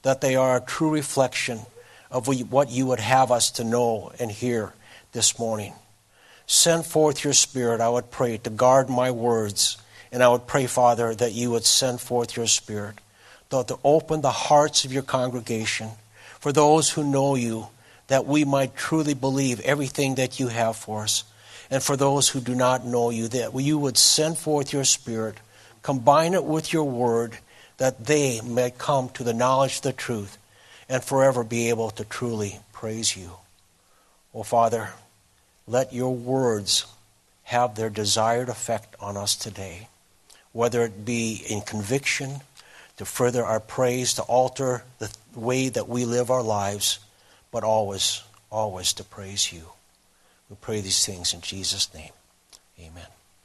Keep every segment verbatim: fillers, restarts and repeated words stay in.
that they are a true reflection of what you would have us to know and hear this morning. Send forth your Spirit, I would pray, to guard my words. And I would pray, Father, that you would send forth your Spirit, to open the hearts of your congregation for those who know you, that we might truly believe everything that you have for us. And for those who do not know you, that you would send forth your Spirit, combine it with your word, that they may come to the knowledge of the truth and forever be able to truly praise you. Oh, Father, let your words have their desired effect on us today, whether it be in conviction, to further our praise, to alter the way that we live our lives, but always, always to praise you. We pray these things in Jesus' name. Amen.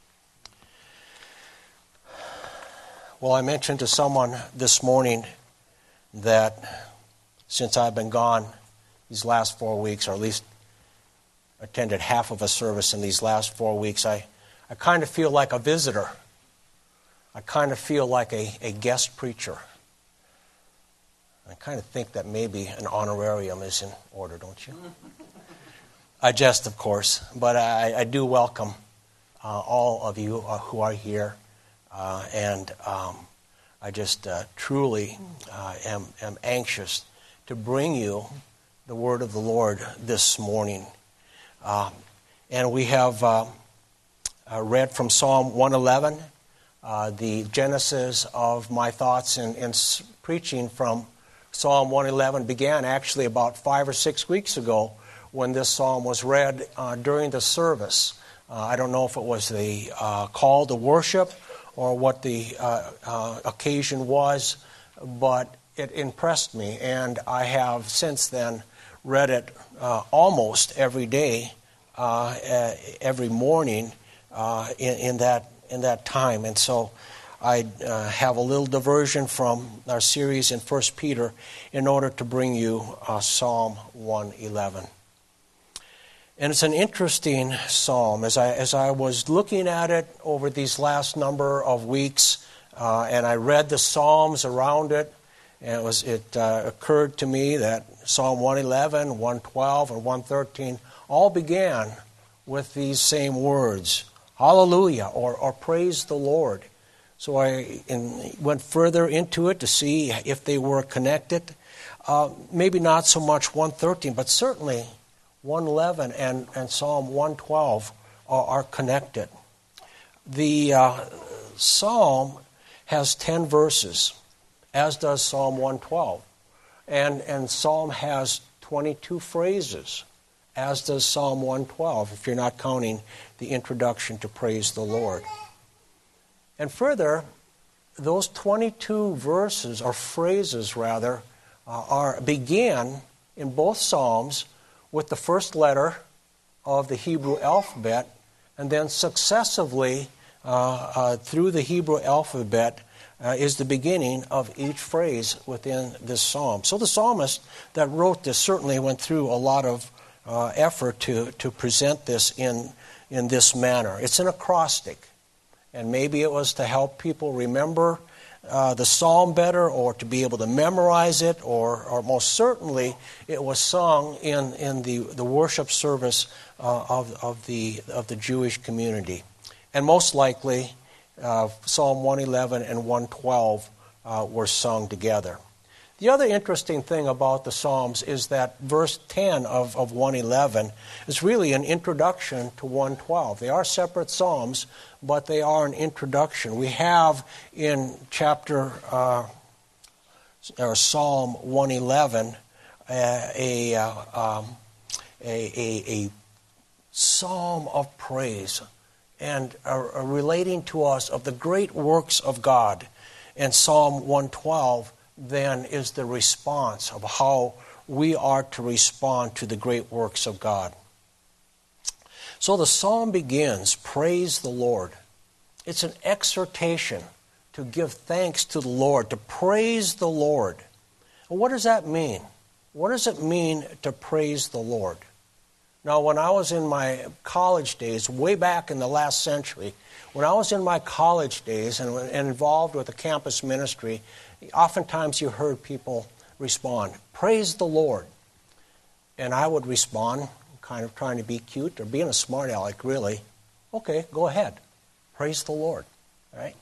Well, I mentioned to someone this morning that since I've been gone these last four weeks, or at least attended half of a service in these last four weeks, I, I kind of feel like a visitor. I kind of feel like a, a guest preacher. I kind of think that maybe an honorarium is in order, don't you? I jest, of course, but I, I do welcome uh, all of you uh, who are here, uh, and um, I just uh, truly uh, am, am anxious to bring you the word of the Lord this morning. Uh, and we have uh, uh, read from Psalm one eleven, uh, the genesis of my thoughts in, in preaching from Psalm one eleven began actually about five or six weeks ago when this psalm was read uh, during the service. Uh, I don't know if it was the uh, call to worship or what the uh, uh, occasion was, but it impressed me, and I have since then read it uh, almost every day, uh, uh, every morning uh, in, in that in that time. And so I uh, have a little diversion from our series in First Peter in order to bring you uh, Psalm one eleven. And it's an interesting psalm. As I as I was looking at it over these last number of weeks, uh, and I read the psalms around it, and it was it uh, occurred to me that Psalm one eleven, one twelve, and one thirteen all began with these same words, Hallelujah, or, or Praise the Lord. So I in, went further into it to see if they were connected. Uh, maybe not so much one thirteen, but certainly one eleven and, and Psalm one twelve are, are connected. The uh, psalm has ten verses, as does Psalm one twelve. And, and Psalm has twenty-two phrases, as does Psalm one twelve, if you're not counting the introduction to Praise the Lord. And further, those twenty-two verses, or phrases rather, uh, are began in both Psalms with the first letter of the Hebrew alphabet, and then successively uh, uh, through the Hebrew alphabet uh, is the beginning of each phrase within this psalm. So the psalmist that wrote this certainly went through a lot of uh, effort to, to present this in, in this manner. It's an acrostic, and maybe it was to help people remember Uh, the psalm better, or to be able to memorize it, or, or most certainly it was sung in, in the, the worship service uh, of, of the of the Jewish community. And most likely uh, Psalm one eleven and one twelve uh, were sung together. The other interesting thing about the Psalms is that verse ten of, of one eleven is really an introduction to one twelve. They are separate Psalms, but they are an introduction. We have in chapter, uh, or Psalm one eleven, uh, a, uh, um, a, a, a psalm of praise and uh, uh, relating to us of the great works of God. And Psalm one twelve then is the response of how we are to respond to the great works of God. So the psalm begins, Praise the Lord. It's an exhortation to give thanks to the Lord, to praise the Lord. And what does that mean? What does it mean to praise the Lord? Now, when I was in my college days, way back in the last century, when I was in my college days and, and involved with the campus ministry, oftentimes you heard people respond, praise the Lord. And I would respond, kind of trying to be cute or being a smart aleck, really. Okay, go ahead. Praise the Lord. Right?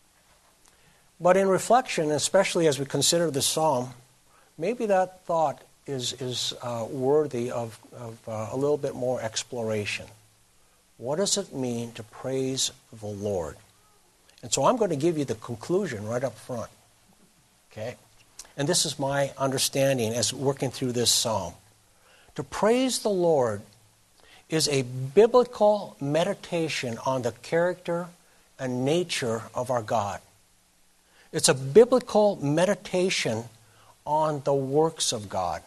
But in reflection, especially as we consider this psalm, maybe that thought is, is uh, worthy of, of uh, a little bit more exploration. What does it mean to praise the Lord? And so I'm going to give you the conclusion right up front. Okay? And this is my understanding as working through this psalm. To praise the Lord is a biblical meditation on the character and nature of our God. It's a biblical meditation on the works of God.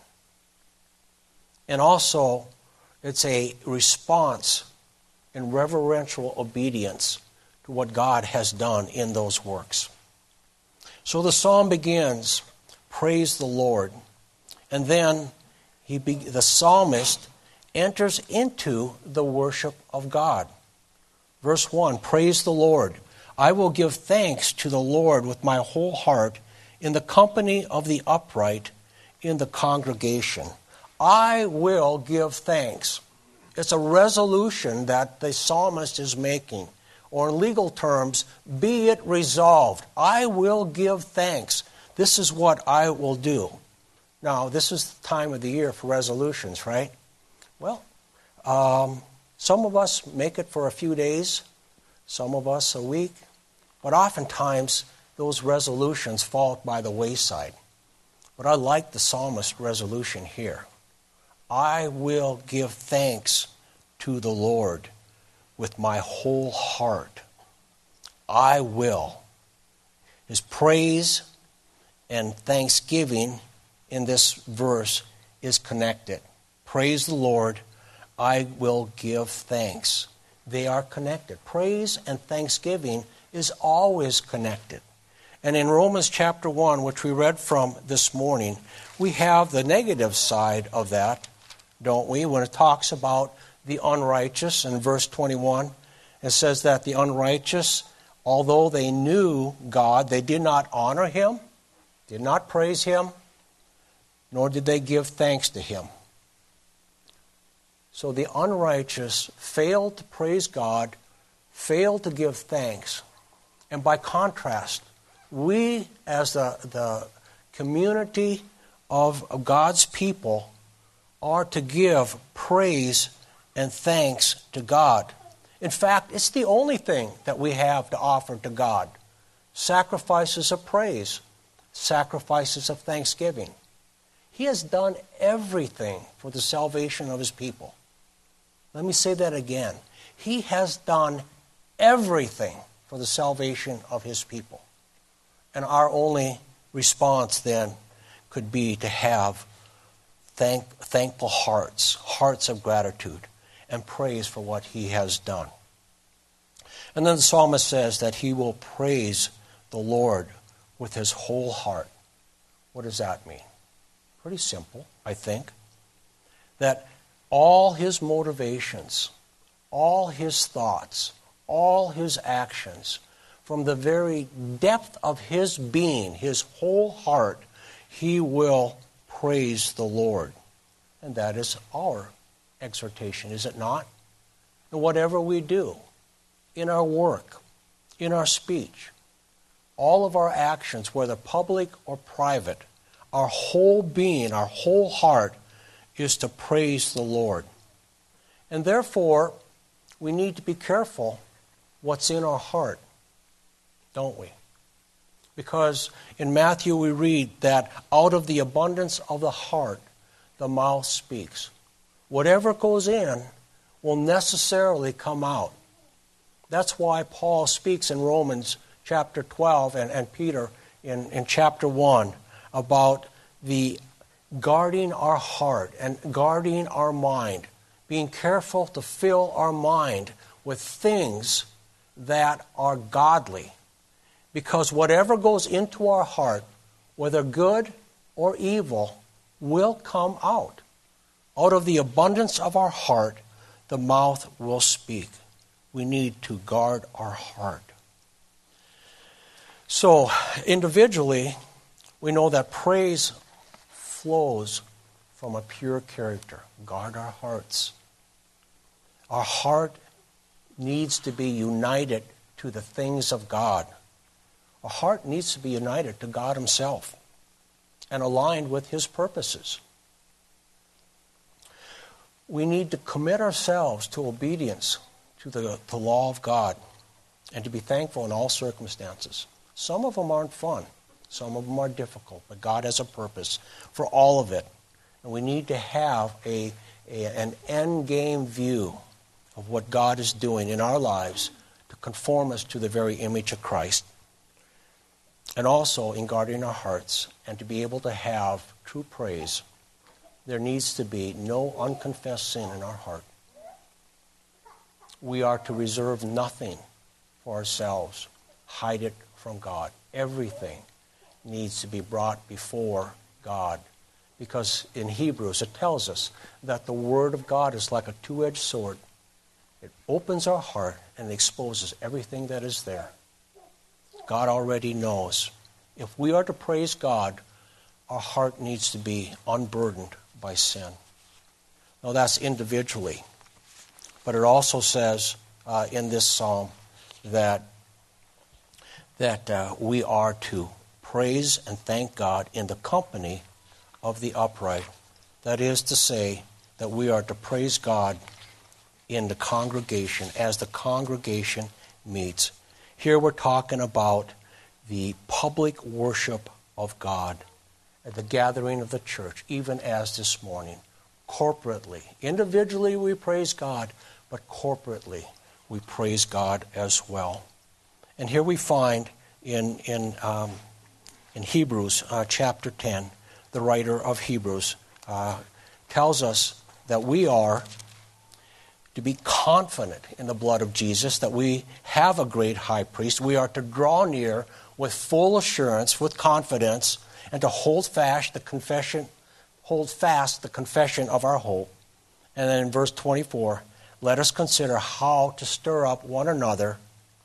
And also, it's a response in reverential obedience to what God has done in those works. So the psalm begins, praise the Lord. And then he be, the psalmist enters into the worship of God. Verse one, praise the Lord. I will give thanks to the Lord with my whole heart in the company of the upright in the congregation. I will give thanks. It's a resolution that the psalmist is making. Or in legal terms, be it resolved. I will give thanks. This is what I will do. Now, this is the time of the year for resolutions, right? Well, um, some of us make it for a few days, some of us a week, but oftentimes those resolutions fall by the wayside. But I like the psalmist's resolution here. I will give thanks to the Lord with my whole heart. I will. His praise and thanksgiving in this verse is connected. Praise the Lord, I will give thanks. They are connected. Praise and thanksgiving is always connected. And in Romans chapter one, which we read from this morning, we have the negative side of that, don't we? When it talks about the unrighteous in verse twenty-one, it says that the unrighteous, although they knew God, they did not honor Him, did not praise Him, nor did they give thanks to Him. So the unrighteous failed to praise God, failed to give thanks. And by contrast, we as the, the community of, of God's people are to give praise and thanks to God. In fact, it's the only thing that we have to offer to God. Sacrifices of praise, sacrifices of thanksgiving. He has done everything for the salvation of His people. Let me say that again. He has done everything for the salvation of His people. And our only response then could be to have thank, thankful hearts, hearts of gratitude, and praise for what He has done. And then the psalmist says that he will praise the Lord with his whole heart. What does that mean? Pretty simple, I think. That all his motivations, all his thoughts, all his actions, from the very depth of his being, his whole heart, he will praise the Lord. And that is our exhortation, is it not? And whatever we do, in our work, in our speech, all of our actions, whether public or private, our whole being, our whole heart is to praise the Lord. And therefore, we need to be careful what's in our heart, don't we? Because in Matthew we read that out of the abundance of the heart, the mouth speaks. Whatever goes in will necessarily come out. That's why Paul speaks in Romans chapter twelve and, and Peter in, in chapter one about the guarding our heart and guarding our mind, being careful to fill our mind with things that are godly. Because whatever goes into our heart, whether good or evil, will come out. Out of the abundance of our heart, the mouth will speak. We need to guard our heart. So, individually, we know that praise flows from a pure character. Guard our hearts. Our heart needs to be united to the things of God. Our heart needs to be united to God Himself and aligned with His purposes. We need to commit ourselves to obedience to the, the law of God and to be thankful in all circumstances. Some of them aren't fun. Some of them are difficult, but God has a purpose for all of it. And we need to have a, a an end game view of what God is doing in our lives to conform us to the very image of Christ. And also in guarding our hearts and to be able to have true praise, there needs to be no unconfessed sin in our heart. We are to reserve nothing for ourselves, hide it from God. Everything needs to be brought before God. Because in Hebrews it tells us that the Word of God is like a two-edged sword. It opens our heart and exposes everything that is there. God already knows. If we are to praise God, our heart needs to be unburdened by sin. Now that's individually. But it also says uh, in this psalm that, that uh, we are to praise and thank God in the company of the upright. That is to say that we are to praise God in the congregation as the congregation meets. Here we're talking about the public worship of God at the gathering of the church, even as this morning. Corporately. Individually we praise God, but corporately we praise God as well. And here we find in, in, um, in Hebrews uh, chapter ten, the writer of Hebrews uh, tells us that we are to be confident in the blood of Jesus, that we have a great high priest. We are to draw near with full assurance, with confidence, and to hold fast the confession, hold fast the confession of our hope. And then in verse twenty-four, let us consider how to stir up one another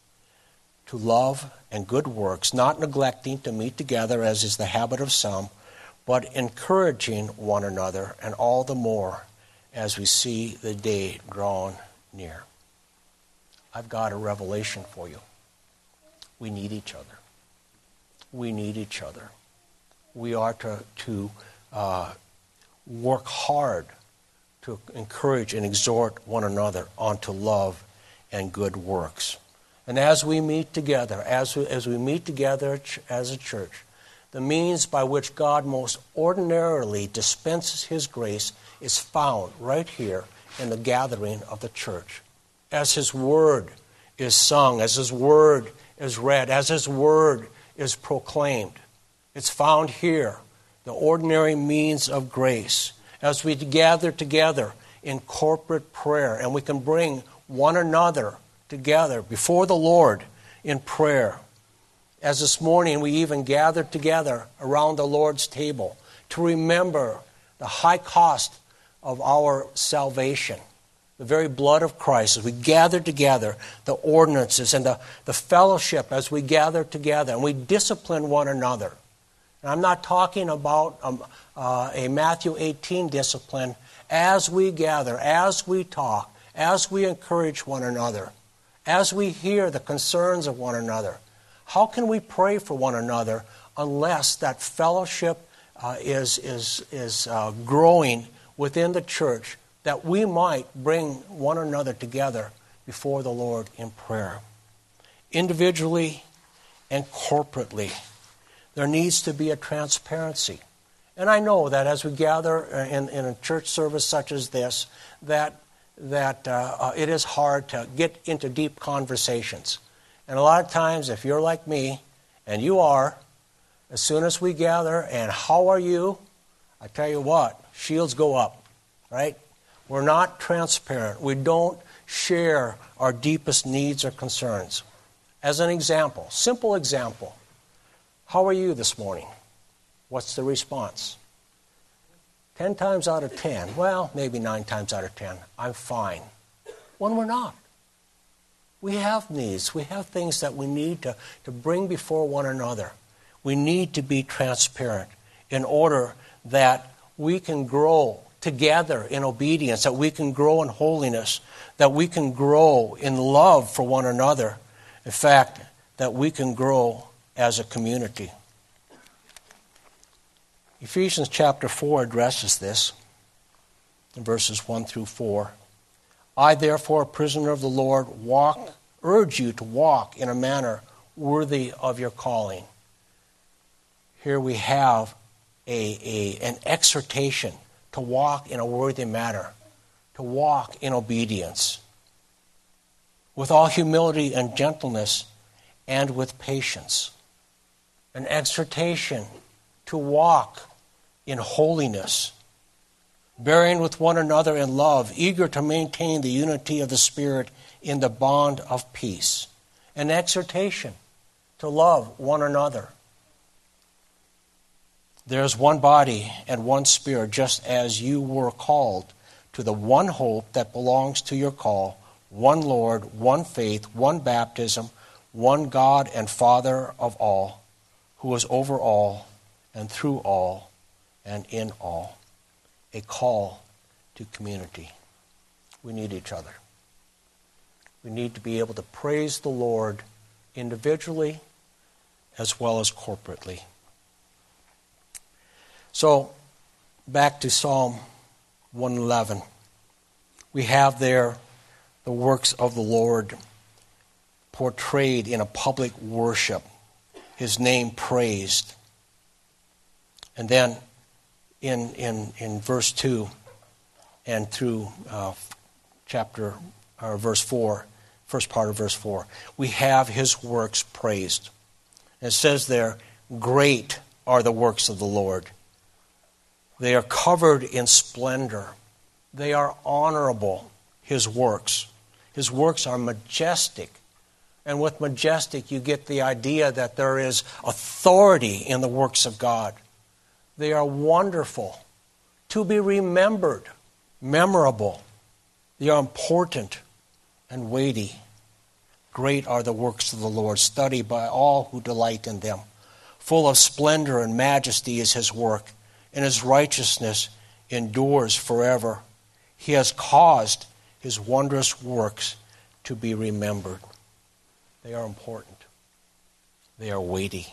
to love and good works, not neglecting to meet together as is the habit of some, but encouraging one another, and all the more as we see the day drawn near. I've got a revelation for you. We need each other. We need each other. We are to, to uh, work hard to encourage and exhort one another onto love and good works. And as we meet together, as we, as we meet together as a church, the means by which God most ordinarily dispenses His grace is found right here in the gathering of the church. As His Word is sung, as His Word is read, as His Word is proclaimed. It's found here, the ordinary means of grace. As we gather together in corporate prayer, and we can bring one another together before the Lord in prayer. As this morning we even gathered together around the Lord's table to remember the high cost of our salvation, the very blood of Christ. As we gather together, the ordinances and the, the fellowship as we gather together and we discipline one another. And I'm not talking about um, uh, a Matthew eighteen discipline. As we gather, as we talk, as we encourage one another, as we hear the concerns of one another, how can we pray for one another unless that fellowship uh, is, is, is uh, growing within the church, that we might bring one another together before the Lord in prayer? Individually and corporately, there needs to be a transparency. And I know that as we gather in, in a church service such as this, that, that uh, uh, it is hard to get into deep conversations. And a lot of times, if you're like me, and you are, as soon as we gather, and how are you? I tell you what, shields go up, right? We're not transparent. We don't share our deepest needs or concerns. As an example, simple example, how are you this morning? What's the response? Ten times out of ten, well, maybe nine times out of ten, I'm fine. When we're not. We have needs. We have things that we need to, to bring before one another. We need to be transparent in order that we can grow together in obedience, that we can grow in holiness, that we can grow in love for one another. In fact, that we can grow as a community. Ephesians chapter four addresses this in verses one through four. I, therefore, a prisoner of the Lord, walk, urge you to walk in a manner worthy of your calling. Here we have a, a, an exhortation to walk in a worthy manner, to walk in obedience, with all humility and gentleness and with patience. An exhortation to walk in holiness, bearing with one another in love, eager to maintain the unity of the Spirit in the bond of peace. An exhortation to love one another. There is one body and one Spirit, just as you were called to the one hope that belongs to your call, one Lord, one faith, one baptism, one God and Father of all, who is over all and through all and in all. A call to community. We need each other. We need to be able to praise the Lord individually as well as corporately. So, back to Psalm one eleven. We have there the works of the Lord portrayed in a public worship, His name praised. And then in in, in verse two and through uh, chapter or verse four, first part of verse four, we have His works praised. And it says there, great are the works of the Lord. They are covered in splendor. They are honorable, His works. His works are majestic. And with majestic, you get the idea that there is authority in the works of God. They are wonderful, to be remembered, memorable. They are important and weighty. Great are the works of the Lord, studied by all who delight in them. Full of splendor and majesty is His work, and His righteousness endures forever. He has caused His wondrous works to be remembered. They are important. They are weighty.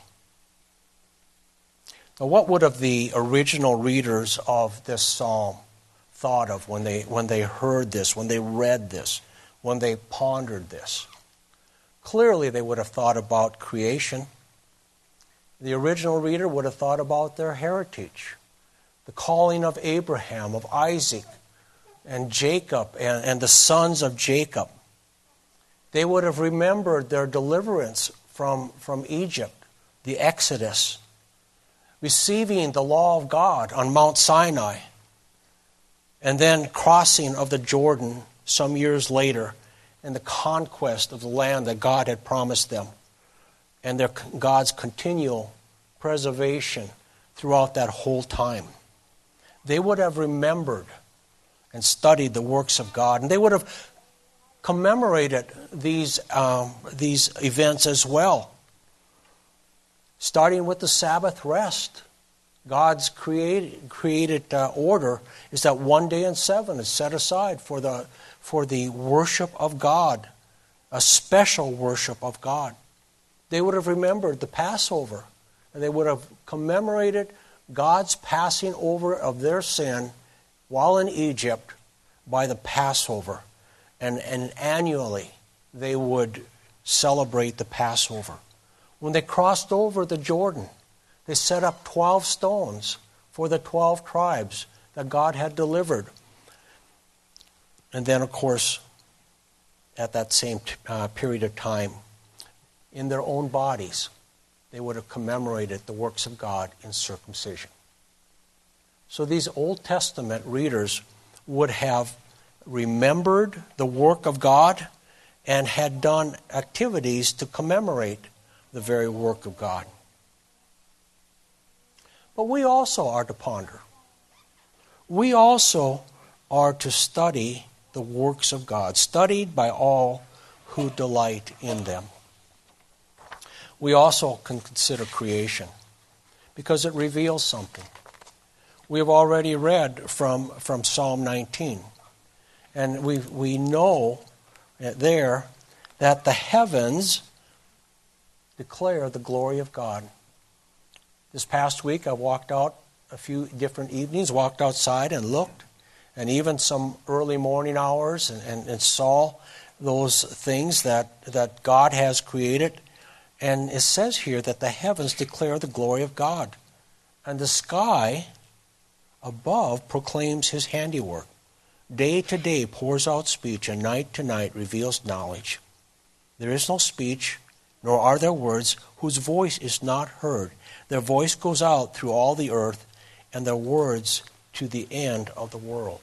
Now, what would have the original readers of this psalm thought of when they when they heard this, when they read this, when they pondered this? Clearly, they would have thought about creation. The original reader would have thought about their heritage, the calling of Abraham, of Isaac, and Jacob, and, and the sons of Jacob. They would have remembered their deliverance from, from Egypt, the Exodus, receiving the law of God on Mount Sinai, and then crossing of the Jordan some years later, and the conquest of the land that God had promised them, and their God's continual preservation throughout that whole time. They would have remembered and studied the works of God, and they would have commemorated these um, these events as well. Starting with the Sabbath rest. God's created, created uh, order is that one day in seven is set aside for the, for the worship of God, a special worship of God. They would have remembered the Passover, and they would have commemorated God's passing over of their sin while in Egypt by the Passover. And, and annually they would celebrate the Passover. When they crossed over the Jordan, they set up twelve stones for the twelve tribes that God had delivered. And then, of course, at that same uh, period of time, in their own bodies, they would have commemorated the works of God in circumcision. So these Old Testament readers would have remembered the work of God and had done activities to commemorate the very work of God. But we also are to ponder. We also are to study the works of God, studied by all who delight in them. We also can consider creation because it reveals something. we have already read from, from Psalm nineteen. And we, we know there that the heavens declare the glory of God. This past week I walked out a few different evenings, walked outside and looked, and even some early morning hours, and, and, and saw those things that, that God has created. And it says here that the heavens declare the glory of God, and the sky above proclaims his handiwork. Day to day pours out speech, and night to night reveals knowledge. There is no speech, nor are there words whose voice is not heard. Their voice goes out through all the earth, and their words to the end of the world.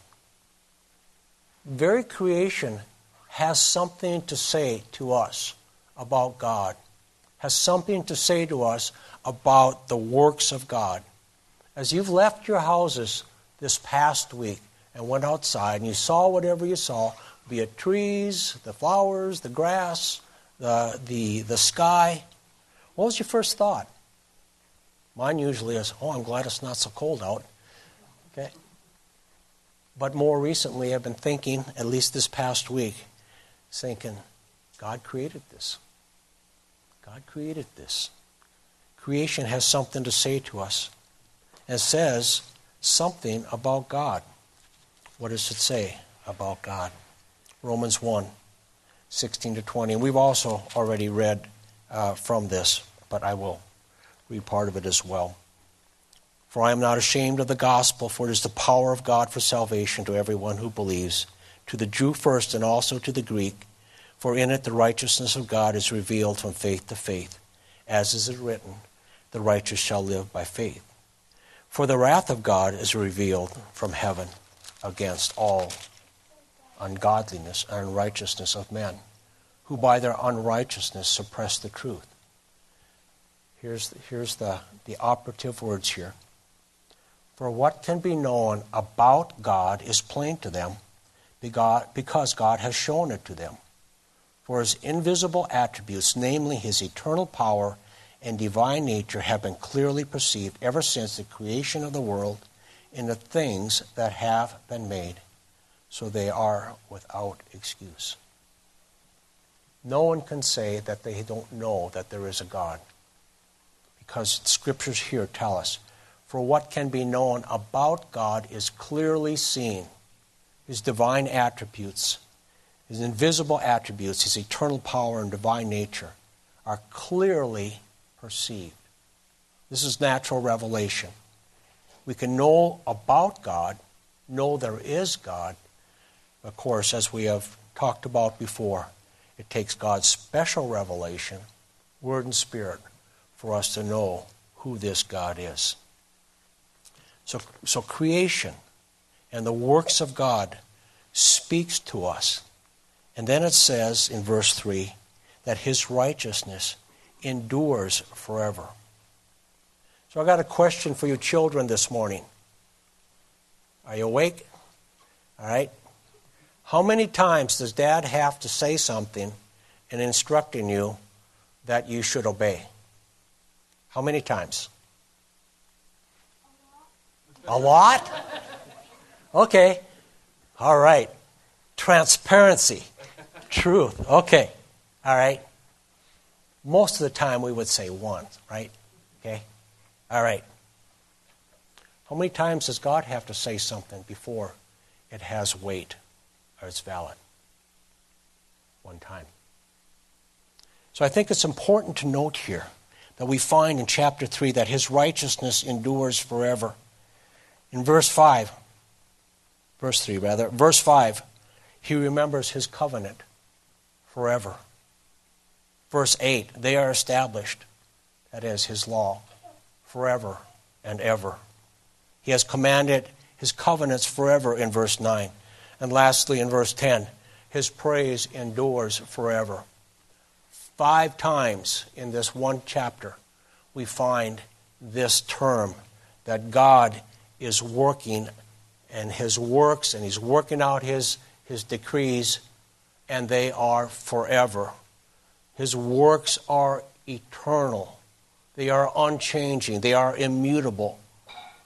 Very creation has something to say to us about God, has something to say to us about the works of God. As you've left your houses this past week and went outside and you saw whatever you saw, be it trees, the flowers, the grass, the, the, the sky, what was your first thought? Mine usually is, oh, I'm glad it's not so cold out. Okay. But more recently, I've been thinking, at least this past week, thinking, God created this. God created this. Creation has something to say to us. It says something about God. What does it say about God? Romans one, sixteen to twenty. And we've also already read uh, from this, but I will read part of it as well. For I am not ashamed of the gospel, for it is the power of God for salvation to everyone who believes, to the Jew first and also to the Greek. For in it the righteousness of God is revealed from faith to faith. As is it written, the righteous shall live by faith. For the wrath of God is revealed from heaven against all ungodliness and unrighteousness of men, who by their unrighteousness suppress the truth. Here's the, here's the, the operative words here. For what can be known about God is plain to them, because God has shown it to them. For his invisible attributes, namely his eternal power and divine nature, have been clearly perceived ever since the creation of the world in the things that have been made, so they are without excuse. No one can say that they don't know that there is a God, because scriptures here tell us, for what can be known about God is clearly seen. His divine attributes, his invisible attributes, his eternal power and divine nature are clearly perceived. This is natural revelation. We can know about God, know there is God. Of course, as we have talked about before, it takes God's special revelation, word and spirit, for us to know who this God is. So, so creation and the works of God speaks to us. And then it says in verse three that his righteousness endures forever. So I got a question for you children this morning. Are you awake? All right. How many times does Dad have to say something in instructing you that you should obey? How many times? A lot? Okay. All right. Transparency. Truth. Okay. All right. Most of the time we would say once, right? Okay. All right. How many times does God have to say something before it has weight or it's valid? One time. So I think it's important to note here that we find in chapter three that his righteousness endures forever. In verse five, verse three rather, verse five, he remembers his covenant forever. Verse eight, they are established, that is his law, forever and ever. He has commanded his covenants forever in verse nine. And lastly in verse ten, his praise endures forever. Five times in this one chapter we find this term that God is working and his works, and he's working out his, his decrees, and they are forever. His works are eternal. They are unchanging. They are immutable.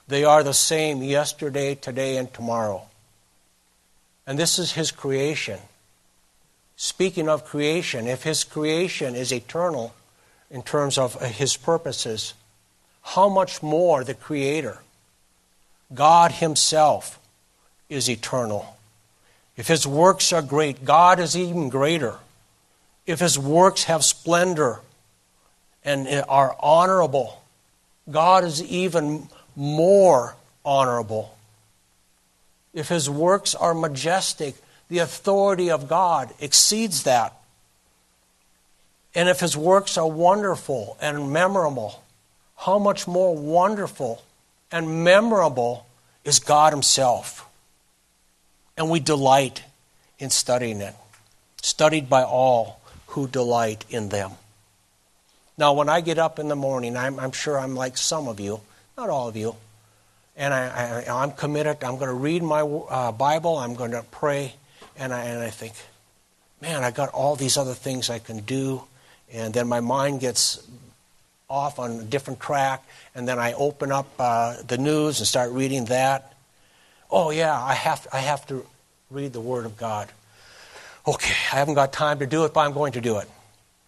They are the same yesterday, today, and tomorrow. And this is His creation. Speaking of creation, if His creation is eternal in terms of His purposes, how much more the Creator, God Himself, is eternal. If His works are great, God is even greater. If His works have splendor and are honorable, God is even more honorable. If His works are majestic, the authority of God exceeds that. And if His works are wonderful and memorable, how much more wonderful and memorable is God Himself? And we delight in studying it, studied by all who delight in them. Now, when I get up in the morning, I'm, I'm sure I'm like some of you, not all of you, and I, I, I'm committed. I'm going to read my uh, Bible. I'm going to pray, and I, and I think, man, I got all these other things I can do, and then my mind gets off on a different track, and then I open up uh, the news and start reading that. Oh yeah, I have I have to read the Word of God. Okay, I haven't got time to do it, but I'm going to do it.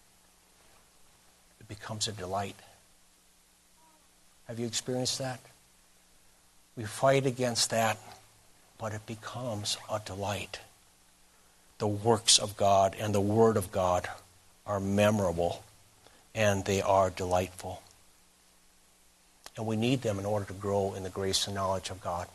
It becomes a delight. Have you experienced that? We fight against that, but it becomes a delight. The works of God and the Word of God are memorable, and they are delightful. And we need them in order to grow in the grace and knowledge of God.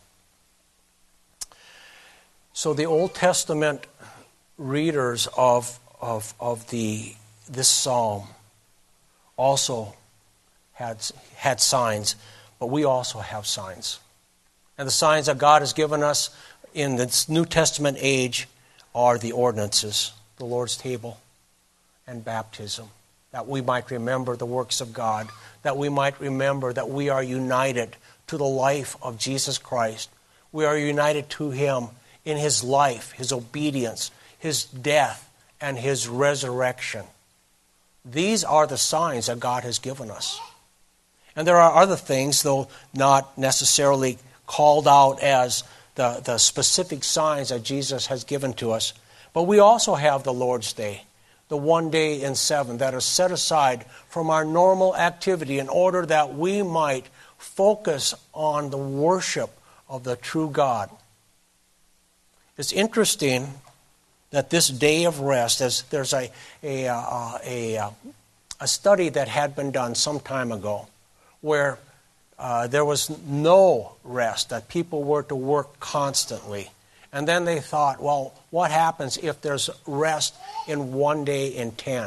So the Old Testament readers of, of, of the this psalm also had, had signs, but we also have signs. And the signs that God has given us in this New Testament age are the ordinances, the Lord's table, and baptism, that we might remember the works of God, that we might remember that we are united to the life of Jesus Christ. We are united to Him in His life, His obedience, His death, and His resurrection. These are the signs that God has given us. And there are other things, though not necessarily called out as the, the specific signs that Jesus has given to us. But we also have the Lord's Day, the one day in seven that is set aside from our normal activity in order that we might focus on the worship of the true God. It's interesting that this day of rest, as there's a a, a, a, a study that had been done some time ago where uh, there was no rest, that people were to work constantly. And then they thought, well, what happens if there's rest in one day in ten?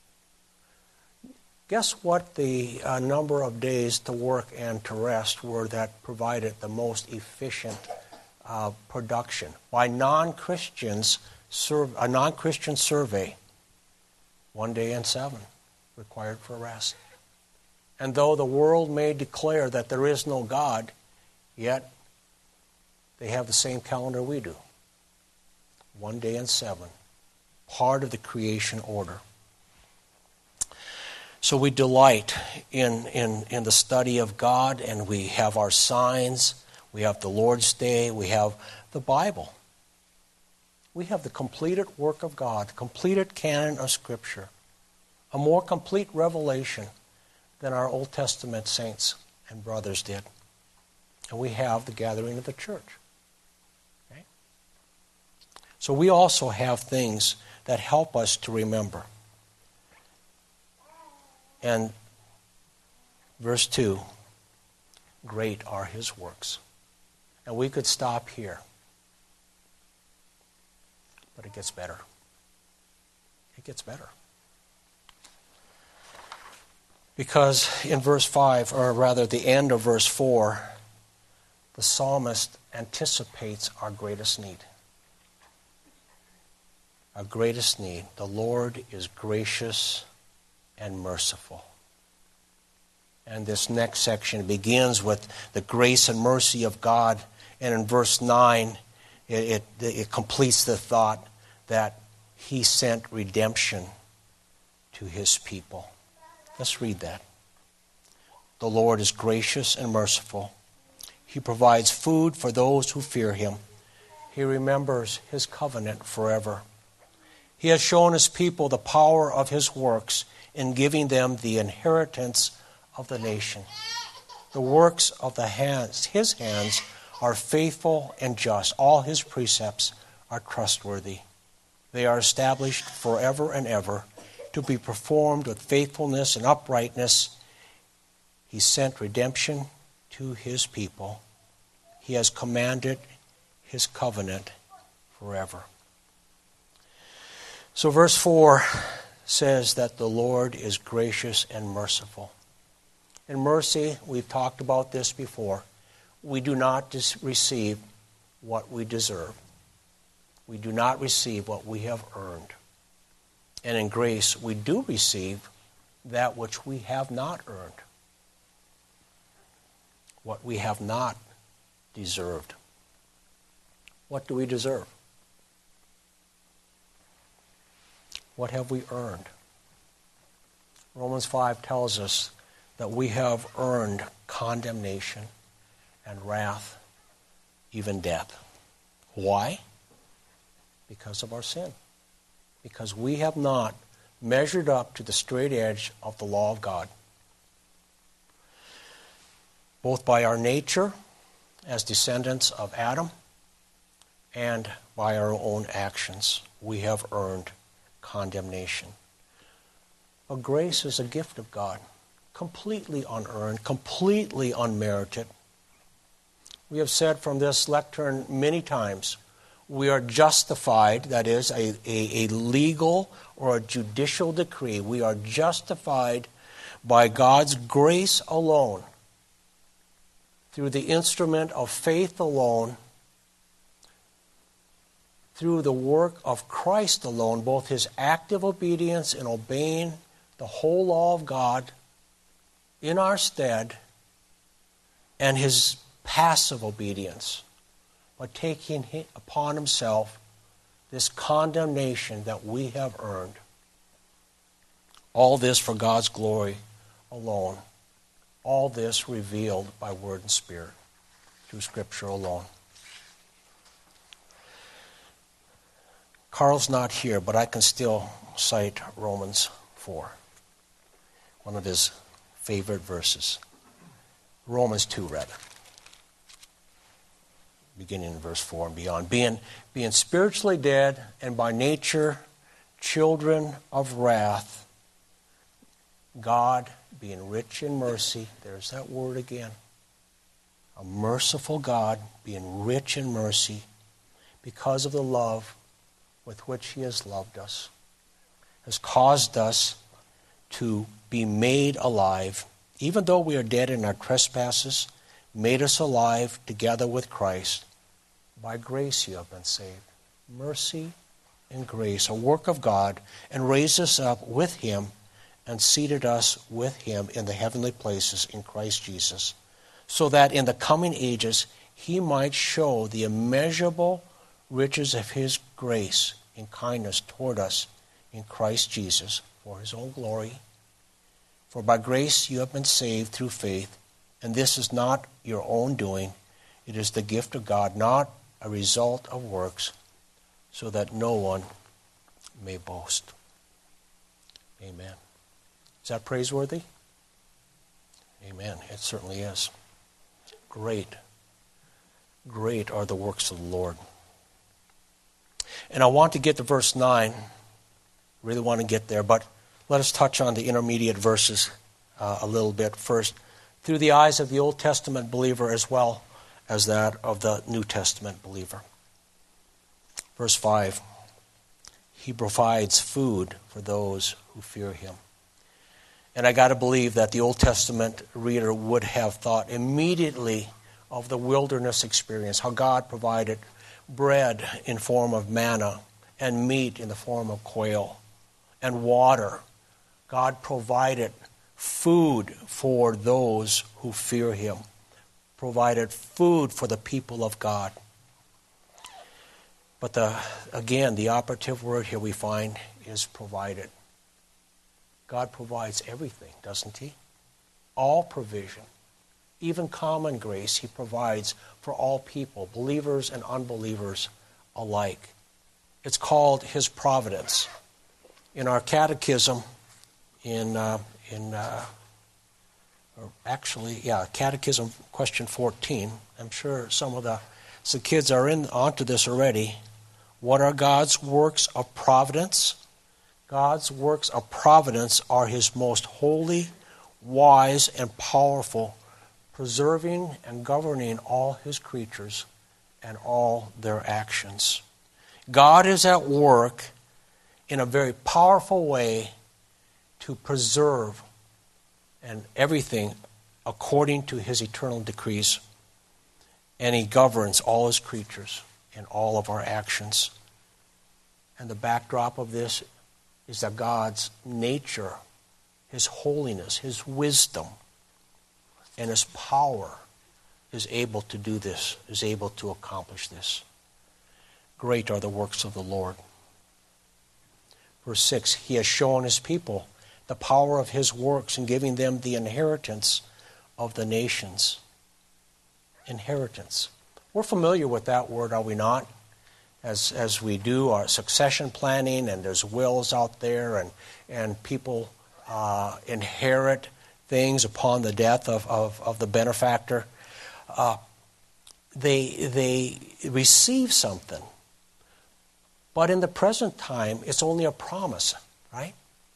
Guess what the uh, number of days to work and to rest were that provided the most efficient uh, production? By non-Christians, sur- a non-Christian survey, one day in seven required for rest. And though the world may declare that there is no God, yet they have the same calendar we do. One day in seven. Part of the creation order. So we delight in, in, in the study of God, and we have our signs. We have the Lord's Day. We have the Bible. We have the completed work of God, the completed canon of Scripture. A more complete revelation than our Old Testament saints and brothers did. And we have the gathering of the church. Okay? So we also have things that help us to remember. And verse two, great are His works. And we could stop here. But it gets better. It gets better. Because in verse five, or rather the end of verse four, the psalmist anticipates our greatest need. Our greatest need. The Lord is gracious and merciful. And this next section begins with the grace and mercy of God. And in verse nine, it, it, it completes the thought that He sent redemption to His people. Let's read that. The Lord is gracious and merciful. He provides food for those who fear him. He remembers his covenant forever. He has shown his people the power of his works in giving them the inheritance of the nation. The works of the hands, his hands, are faithful and just. All his precepts are trustworthy. They are established forever and ever to be performed with faithfulness and uprightness. He sent redemption to his people. He has commanded his covenant forever. So verse four says that the Lord is gracious and merciful. In mercy, we've talked about this before, we do not dis- receive what we deserve. We do not receive what we have earned. And in grace, we do receive that which we have not earned, what we have not deserved. What do we deserve? What have we earned? Romans five tells us that we have earned condemnation and wrath, even death. Why? Because of our sin. Because we have not measured up to the straight edge of the law of God. Both by our nature as descendants of Adam and by our own actions, we have earned condemnation. But grace is a gift of God, completely unearned, completely unmerited. We have said from this lectern many times, we are justified, that is, a, a, a legal or a judicial decree. We are justified by God's grace alone, through the instrument of faith alone, through the work of Christ alone, both his active obedience in obeying the whole law of God in our stead, and his passive obedience by taking upon himself this condemnation that we have earned. All this for God's glory alone. All this revealed by word and spirit through Scripture alone. Carl's not here, but I can still cite Romans four, one of his favorite verses. Romans two, rather. Beginning in verse four and beyond. Being, being spiritually dead and by nature children of wrath, God, being rich in mercy, there's that word again, a merciful God, being rich in mercy, because of the love with which he has loved us, has caused us to be made alive, even though we are dead in our trespasses, made us alive together with Christ. By grace you have been saved. Mercy and grace, a work of God, and raised us up with him and seated us with him in the heavenly places in Christ Jesus, so that in the coming ages he might show the immeasurable riches of his grace in kindness toward us in Christ Jesus for his own glory. For by grace you have been saved through faith, and this is not your own doing. It is the gift of God, not a result of works, so that no one may boast. Amen. Is that praiseworthy? Amen. It certainly is. Great. Great are the works of the Lord. And I want to get to verse nine. Really want to get there, but let us touch on the intermediate verses uh, a little bit first, through the eyes of the Old Testament believer as well as that of the New Testament believer. Verse five, he provides food for those who fear him. And I got to believe that the Old Testament reader would have thought immediately of the wilderness experience, how God provided bread in form of manna and meat in the form of quail and water. God provided food for those who fear him, provided food for the people of God. But the, again, the operative word here we find is provided. God provides everything, doesn't he? All provision even common grace, he provides for all people, believers and unbelievers alike. It's called his providence. In our catechism, in, uh, in uh, or actually, yeah, catechism question fourteen, I'm sure some of the, the kids are in onto this already. What are God's works of providence? God's works of providence are his most holy, wise, and powerful, preserving and governing all his creatures and all their actions. God is at work in a very powerful way to preserve and everything according to his eternal decrees. And he governs all his creatures and all of our actions. And the backdrop of this is that God's nature, his holiness, his wisdom, and his power is able to do this, is able to accomplish this. Great are the works of the Lord. Verse six, he has shown his people the power of his works in giving them the inheritance of the nations. Inheritance. We're familiar with that word, are we not? As as we do our succession planning, and there's wills out there, and, and people uh, inherit things upon the death of, of, of the benefactor. Uh, they, they receive something. But in the present time, it's only a promise, right?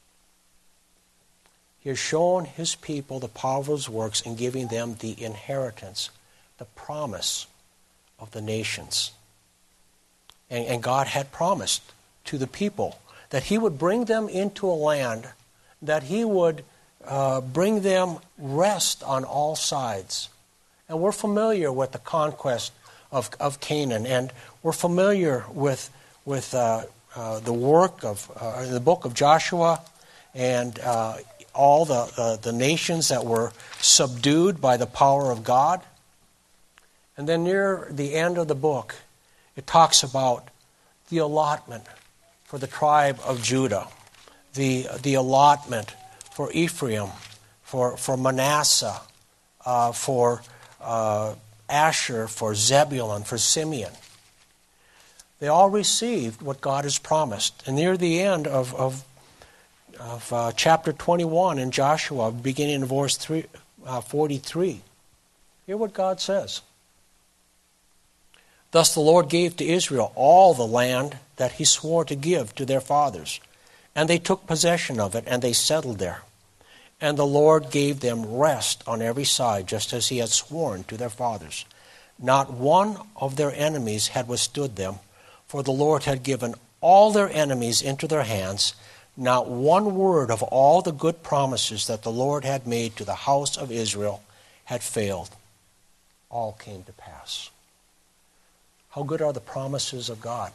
He has shown his people the power of his works in giving them the inheritance, the promise of the nations. And, and God had promised to the people that he would bring them into a land, that he would uh, bring them rest on all sides. And we're familiar with the conquest of, of Canaan, and we're familiar with with uh, uh, the work of uh, the book of Joshua, and uh, all the, uh, the nations that were subdued by the power of God. And then near the end of the book, it talks about the allotment for the tribe of Judah, the the allotment for Ephraim, for, for Manasseh, uh, for uh, Asher, for Zebulun, for Simeon. They all received what God has promised. And near the end of, of, of uh, chapter twenty-one in Joshua, beginning in verse three, uh, forty-three, hear what God says. Thus the Lord gave to Israel all the land that he swore to give to their fathers. And they took possession of it, and they settled there. And the Lord gave them rest on every side, just as he had sworn to their fathers. Not one of their enemies had withstood them, for the Lord had given all their enemies into their hands. Not one word of all the good promises that the Lord had made to the house of Israel had failed. All came to pass. How good are the promises of God?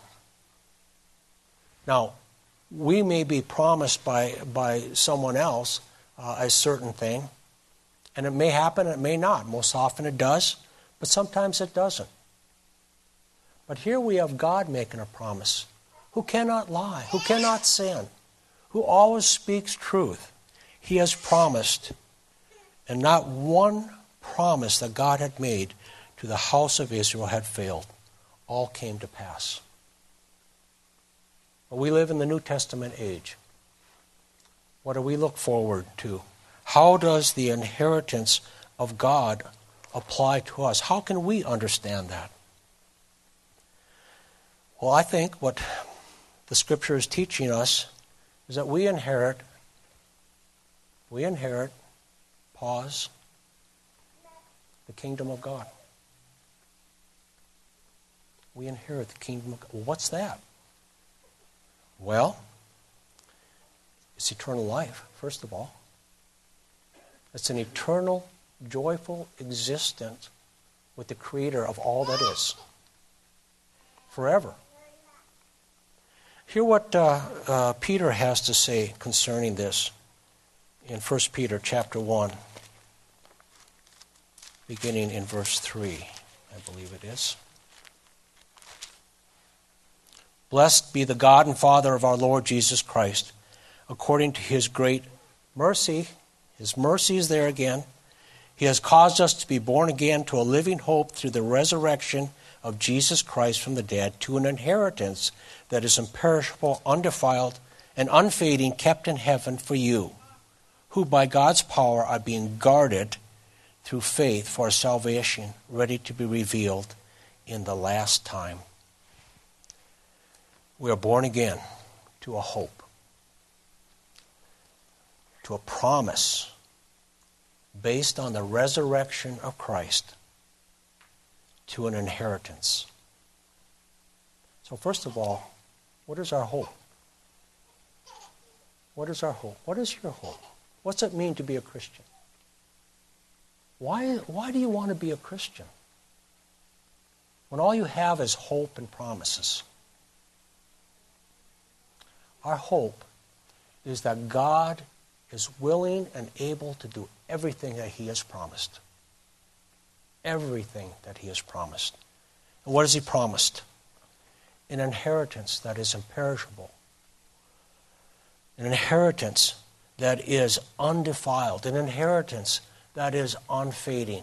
Now, we may be promised by, by someone else uh, a certain thing, and it may happen, it may not. Most often it does, but sometimes it doesn't. But here we have God making a promise, who cannot lie, who cannot sin, who always speaks truth. He has promised, and not one promise that God had made to the house of Israel had failed. All came to pass. But we live in the New Testament age. What do we look forward to? How does the inheritance of God apply to us? How can we understand that? Well, I think what the Scripture is teaching us is that we inherit, we inherit, pause, the kingdom of God. We inherit the kingdom of God. Well, what's that? Well, it's eternal life, first of all. It's an eternal, joyful existence with the Creator of all that is. Forever. Hear what uh, uh, Peter has to say concerning this in First Peter chapter one, beginning in verse three, I believe it is. Blessed be the God and Father of our Lord Jesus Christ, according to his great mercy. His mercy is there again. He has caused us to be born again to a living hope through the resurrection of Jesus Christ from the dead, to an inheritance that is imperishable, undefiled, and unfading, kept in heaven for you, who by God's power are being guarded through faith for a salvation ready to be revealed in the last time. We are born again to a hope, to a promise based on the resurrection of Christ, to an inheritance. So first of all, what is our hope? What is our hope? What is your hope? What's it mean to be a Christian? Why, why do you want to be a Christian when all you have is hope and promises? Our hope is that God is willing and able to do everything that He has promised. Everything that He has promised. And what has He promised? An inheritance that is imperishable. An inheritance that is undefiled. An inheritance that is unfading.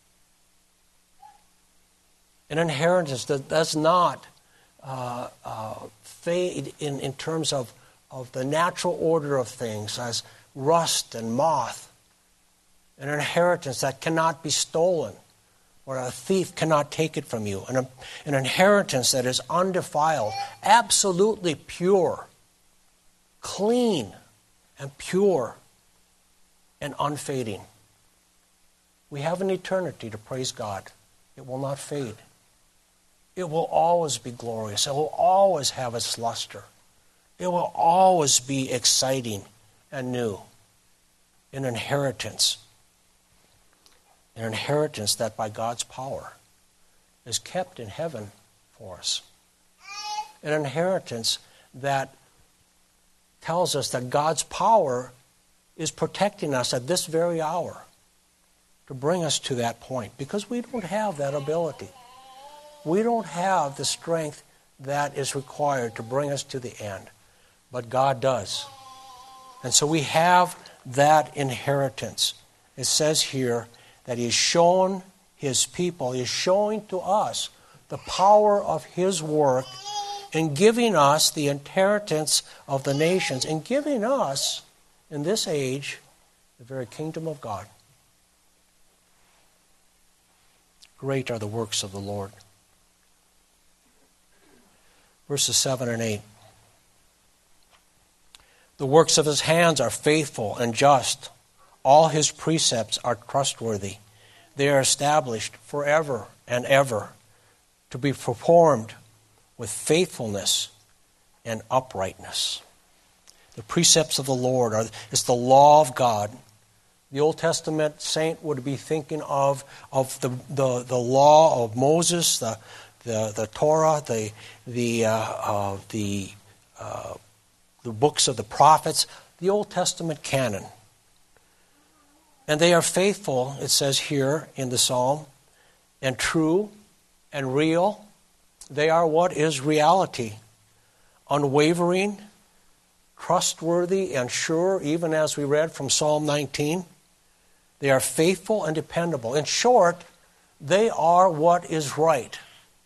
An inheritance that does not uh, uh, fade in, in terms of, of the natural order of things as rust and moth. An inheritance that cannot be stolen, or a thief cannot take it from you. An, an inheritance that is undefiled, absolutely pure, clean and pure and unfading. We have an eternity to praise God. It will not fade. It will always be glorious. It will always have its luster. It will always be exciting and new. An inheritance. An inheritance that by God's power is kept in heaven for us. An inheritance that tells us that God's power is protecting us at this very hour to bring us to that point, because we don't have that ability. We don't have the strength that is required to bring us to the end, but God does. And so we have that inheritance. It says here that He has shown His people, He is showing to us the power of His work in giving us the inheritance of the nations, in giving us, in this age, the very kingdom of God. Great are the works of the Lord. Verses seven and eight. The works of His hands are faithful and just. All His precepts are trustworthy. They are established forever and ever, to be performed with faithfulness and uprightness. The precepts of the Lord are is the law of God. The Old Testament saint would be thinking of, of the, the, the law of Moses, the the, the Torah, the the uh, uh, the uh, the books of the prophets, the Old Testament canon. And they are faithful, it says here in the Psalm, and true and real. They are what is reality. Unwavering, trustworthy, and sure, even as we read from Psalm nineteen. They are faithful and dependable. In short, they are what is right.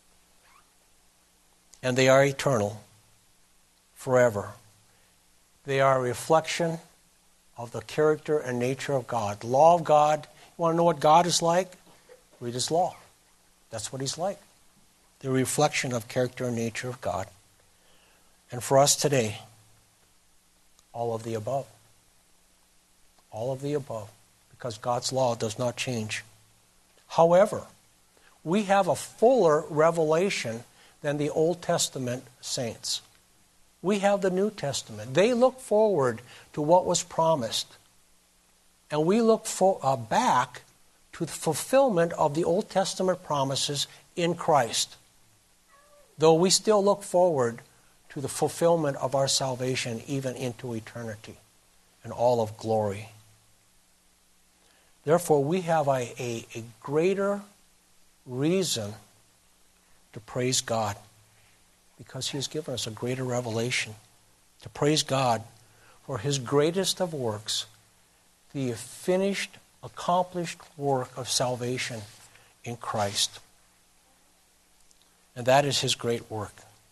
And they are eternal, forever. They are a reflection of the character and nature of God. The law of God. You want to know what God is like? Read His law. That's what He's like. The reflection of character and nature of God. And for us today, all of the above. All of the above. Because God's law does not change. However, we have a fuller revelation than the Old Testament saints. We have the New Testament. They look forward to what was promised. And we look for, uh, back to the fulfillment of the Old Testament promises in Christ. Though we still look forward to the fulfillment of our salvation even into eternity and all of glory. Therefore, we have a, a, a greater reason to praise God, because He has given us a greater revelation. To praise God for His greatest of works, the finished accomplished work of salvation in Christ. And that is his great work.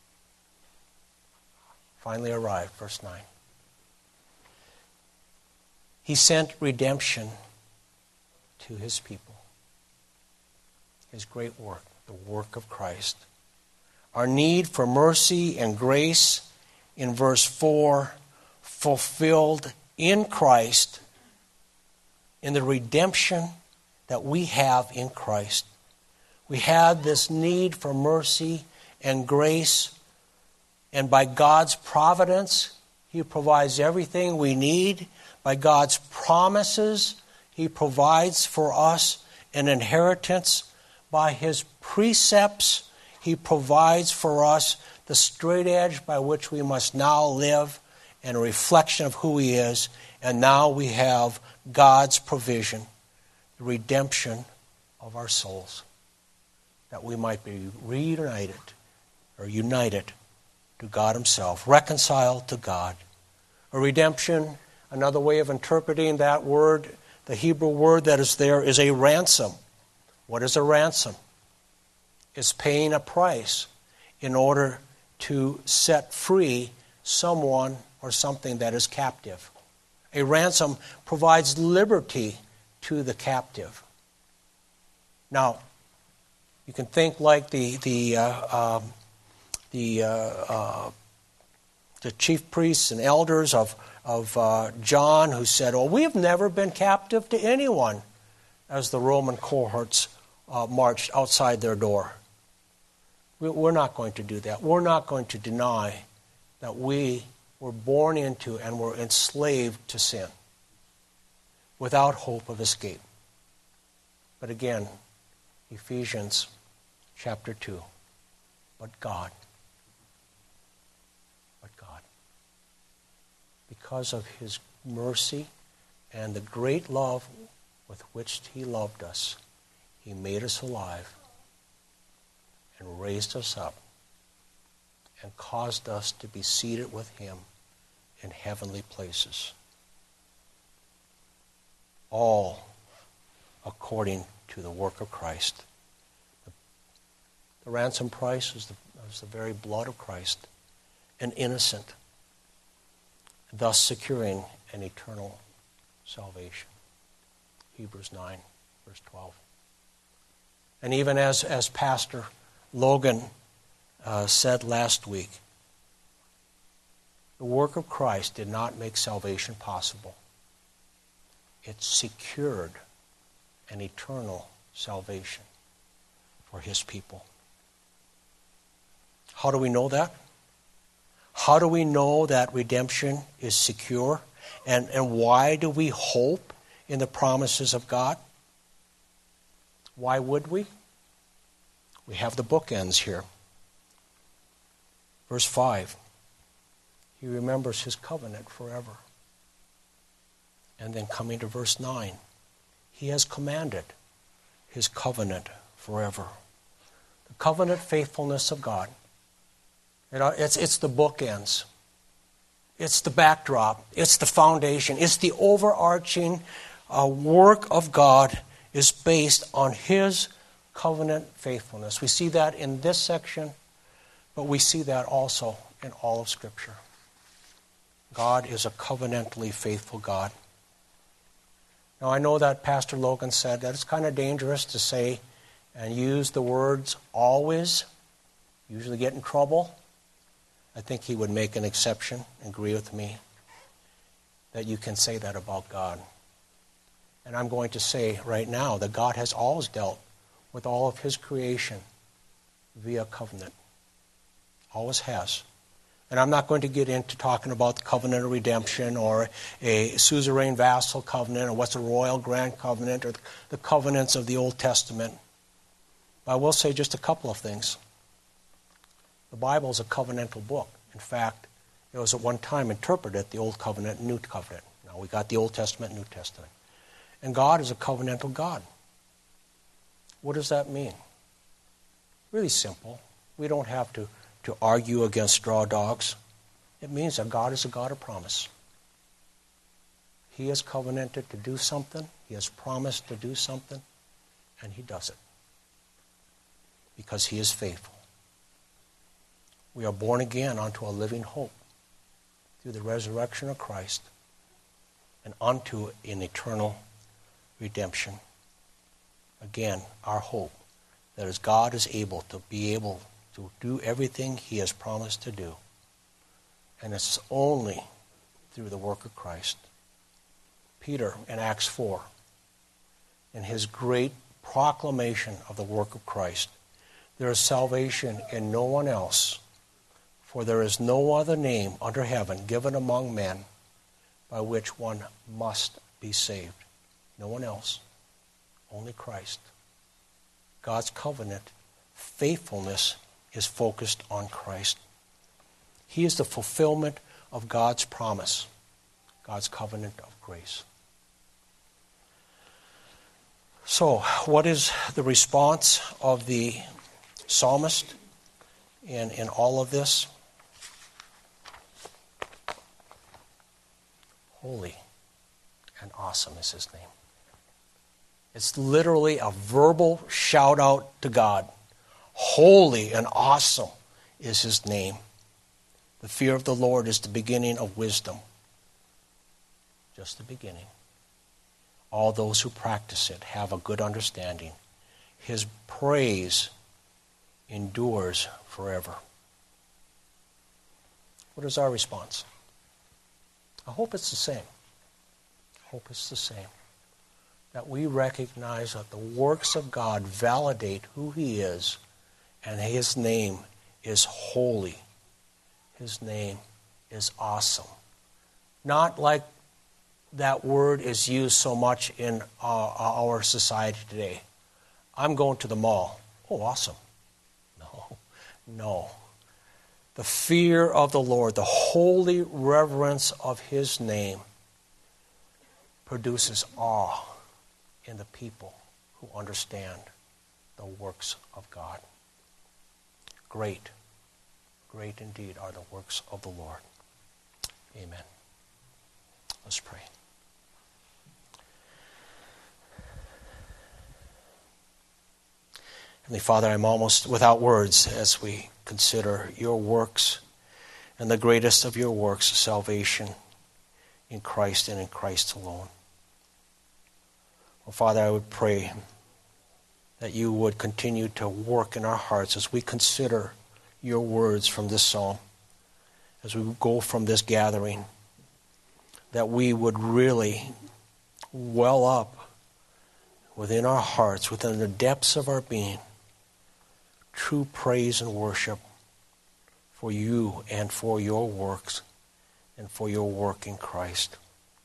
Finally arrived, verse nine. He sent redemption to his people. His great work, the work of Christ. Our need for mercy and grace in verse four, fulfilled in Christ, in the redemption that we have in Christ. We have this need for mercy and grace, and by God's providence, he provides everything we need. By God's promises, he provides for us an inheritance. By his precepts, he provides for us the straight edge by which we must now live, and a reflection of who he is. And now we have God's provision, the redemption of our souls, that we might be reunited or united to God himself, reconciled to God. A redemption, another way of interpreting that word, the Hebrew word that is there, is a ransom. What is a ransom? It's paying a price in order to set free someone or something that is captive. A ransom provides liberty to the captive. Now, you can think like the the uh, um, the uh, uh, the chief priests and elders of of uh, John, who said, "Oh, we have never been captive to anyone," as the Roman cohorts uh, marched outside their door. We're not going to do that. We're not going to deny that we were born into and were enslaved to sin without hope of escape. But again, Ephesians chapter two, but God, but God, because of his mercy and the great love with which he loved us, he made us alive and raised us up and caused us to be seated with him in heavenly places. All according to the work of Christ. The, the ransom price is the, is the very blood of Christ, an innocent, thus securing an eternal salvation. Hebrews nine, verse twelve. And even as, as Pastor Logan uh, said last week, the work of Christ did not make salvation possible. It secured an eternal salvation for his people. How do we know that? How do we know that redemption is secure? And, and why do we hope in the promises of God? Why would we? We have the bookends here. Verse five. He remembers his covenant forever. And then coming to verse nine. He has commanded his covenant forever. The covenant faithfulness of God. You know, it's, it's the bookends. It's the backdrop. It's the foundation. It's the overarching uh, work of God is based on his covenant faithfulness. We see that in this section, but we see that also in all of Scripture. God is a covenantally faithful God. Now, I know that Pastor Logan said that it's kind of dangerous to say and use the words always, usually get in trouble. I think he would make an exception, agree with me, that you can say that about God. And I'm going to say right now that God has always dealt with all of his creation via covenant. Always has. And I'm not going to get into talking about the covenant of redemption or a suzerain vassal covenant or what's a royal grand covenant or the covenants of the Old Testament. But I will say just a couple of things. The Bible is a covenantal book. In fact, it was at one time interpreted the Old Covenant and New Covenant. Now we got the Old Testament and New Testament. And God is a covenantal God. What does that mean? Really simple. We don't have to, to argue against straw dogs. It means that God is a God of promise. He has covenanted to do something. He has promised to do something. And he does it. Because he is faithful. We are born again unto a living hope through the resurrection of Christ and unto an eternal redemption. Again, our hope that as God is able to be able to do everything he has promised to do, and it's only through the work of Christ. Peter in Acts four, in his great proclamation of the work of Christ, there is salvation in no one else, for there is no other name under heaven given among men by which one must be saved. No one else, only Christ. God's covenant faithfulness is focused on Christ. He is the fulfillment of God's promise, God's covenant of grace. So, what is the response of the psalmist in, in all of this? Holy and awesome is his name. It's literally a verbal shout out to God. Holy and awesome is his name. The fear of the Lord is the beginning of wisdom. Just the beginning. All those who practice it have a good understanding. His praise endures forever. What is our response? I hope it's the same. I hope it's the same. That we recognize that the works of God validate who he is, and his name is holy. His name is awesome. Not like that word is used so much in uh, our society today. I'm going to the mall. Oh, awesome. No, no. The fear of the Lord, the holy reverence of his name produces awe in the people who understand the works of God. Great, great indeed are the works of the Lord. Amen. Let's pray. Heavenly Father, I'm almost without words as we consider your works and the greatest of your works, salvation in Christ and in Christ alone. Well, Father, I would pray that you would continue to work in our hearts as we consider your words from this psalm, as we go from this gathering, that we would really well up within our hearts, within the depths of our being, true praise and worship for you and for your works and for your work in Christ.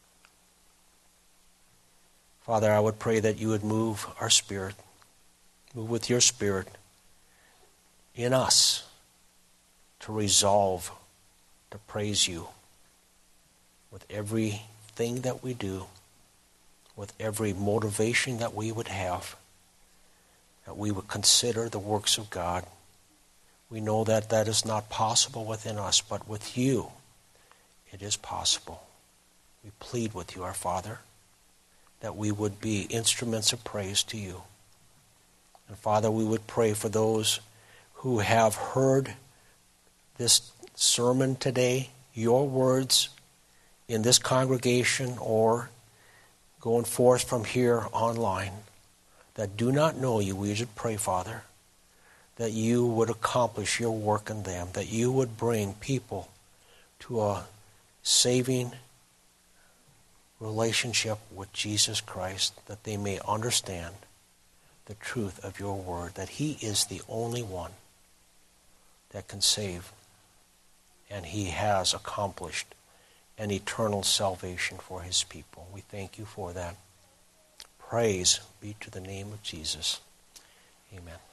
Father, I would pray that you would move our spirit, move with your spirit in us to resolve to praise you with everything that we do, with every motivation that we would have, that we would consider the works of God. We know that that is not possible within us, but with you it is possible. We plead with you, our Father, that we would be instruments of praise to you. And Father, we would pray for those who have heard this sermon today, your words in this congregation or going forth from here online, that do not know you. We should pray, Father, that you would accomplish your work in them, that you would bring people to a saving relationship with Jesus Christ, that they may understand the truth of your word, that he is the only one that can save, and he has accomplished an eternal salvation for his people. We thank you for that. Praise be to the name of Jesus. Amen.